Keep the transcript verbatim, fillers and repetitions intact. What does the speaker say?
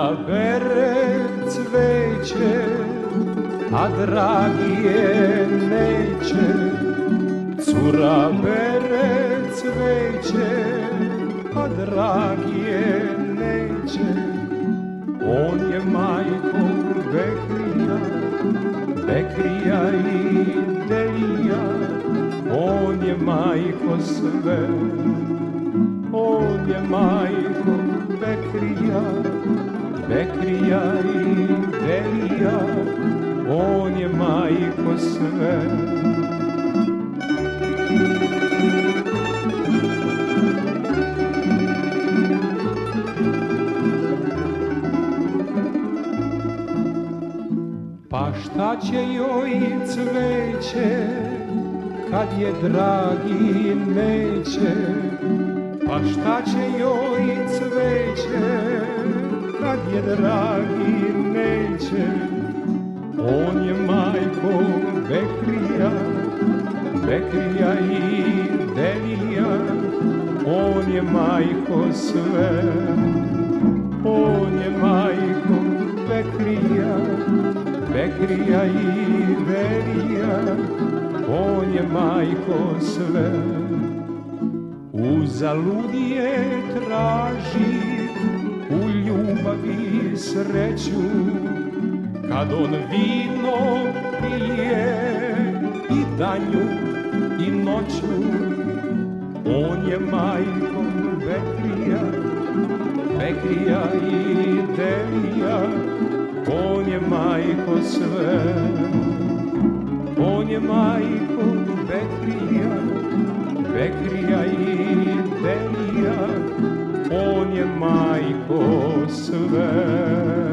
Cura bere cveće, a dragi je neće. Cura bere cveće, a dragi je neće. On je majko Bekrija, Bekrija i Delija. On je majko sve, on je majko Bekrija, Bekrija i Delija. On je majko sve. Pa šta će joj cveće kad je dragi neće? Pa šta će joj cveće kad je dragi neće? On je majko Bekrija, Bekrija i Delija. On je majko sve, on je majko Bekrija, Bekrija i Delija. On je majko sve. Uzalud je traži u ljubavi sreću, kad on vino pije i danju i noću. On je majko Bekrija, Bekrija i Delija. On je majko sve, on je majko Bekrija, Bekrija i Delija. On je majko sve.